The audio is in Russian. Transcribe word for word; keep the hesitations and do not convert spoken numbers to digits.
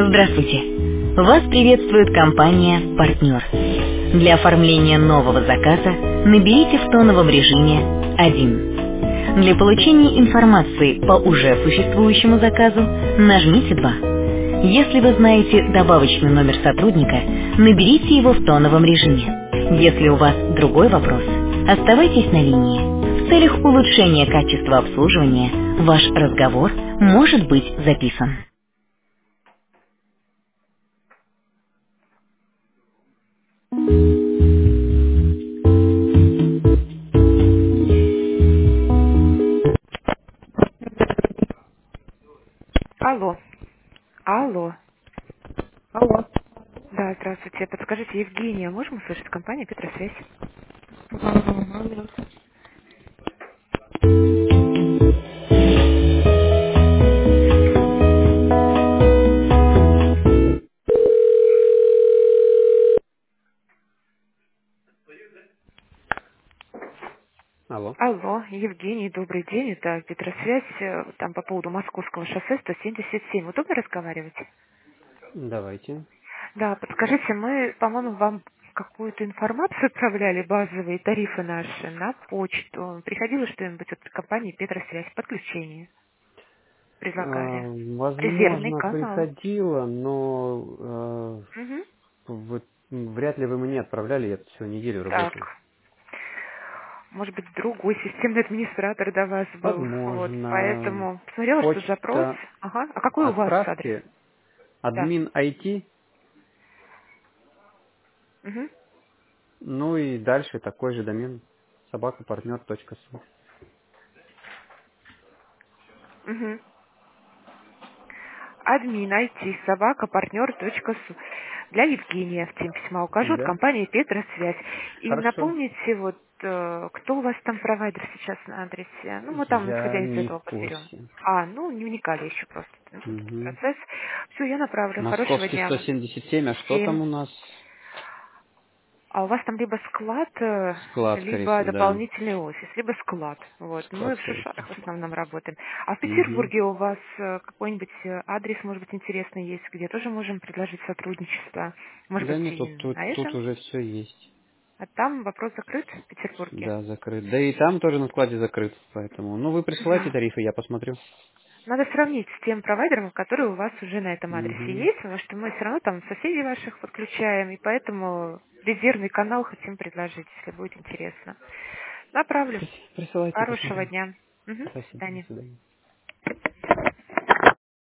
Здравствуйте! Вас приветствует компания «Партнер». Для оформления нового заказа наберите в тоновом режиме один. Для получения информации по уже существующему заказу нажмите два. Если вы знаете добавочный номер сотрудника, наберите его в тоновом режиме. Если у вас другой вопрос, оставайтесь на линии. В целях улучшения качества обслуживания ваш разговор может быть записан. Алло. Алло. Алло. Да, здравствуйте. Подскажите, Евгения, можем услышать компанию Петросвязь? Алло. Алло, Евгений, добрый день. Это Петросвязь, э, там по поводу Московского шоссе сто семьдесят семь. Удобно разговаривать? Давайте. Да, подскажите, мы, по-моему, вам какую-то информацию отправляли, базовые тарифы наши, на почту. Приходило что-нибудь от компании Петросвязь, подключение А, предлагали. Резервный возможно, канал. приходило, но Угу. э, вот, м, вряд ли вы мне отправляли, я всю неделю Так. работаю. Может быть, другой системный администратор до вас был. Вот, Возможно. поэтому посмотрела, что запрос. Почта Ага. А какой у вас адрес? отправьте Да. админ ай ти, Угу. ну и дальше такой же домен собакапартнер точка су. Угу. Админ ай ти собака партнер точка су. Для Евгения в теме письма укажу от Да? компании Петросвязь. И Хорошо. напомните, вот э, кто у вас там провайдер сейчас на адресе. Ну, мы там, Я исходя из не в этого, подберем. курсе. А, ну, не вникали еще просто. Ну, тут Мгм. процесс. Все, я направлю. Хорошего Московский дня сто вам. семьдесят семь, а что Всем. там у нас? А у вас там либо склад, э, Склад, скорее либо всего, да. дополнительный офис, либо склад. Вот. Склад, Мы в скорее всего. Шишарах в основном работаем. А в Мгм. Петербурге у вас э, какой-нибудь э, адрес, может быть, интересный есть, где тоже можем предложить сотрудничество? Может Да быть, нет, и тут, тут, на тут этом? уже все есть. А там вопрос закрыт в Петербурге? Да, закрыт. Да и там тоже на складе закрыт, поэтому. Ну, вы присылайте Мгм. тарифы, я посмотрю. Надо сравнить с тем провайдером, который у вас уже на этом адресе Угу. есть, потому что мы все равно там соседей ваших подключаем, и поэтому резервный канал хотим предложить, если будет интересно. Направлю. Присылайте, Хорошего посмотрю. дня. Мгм. До Спасибо, до свидания. свидания.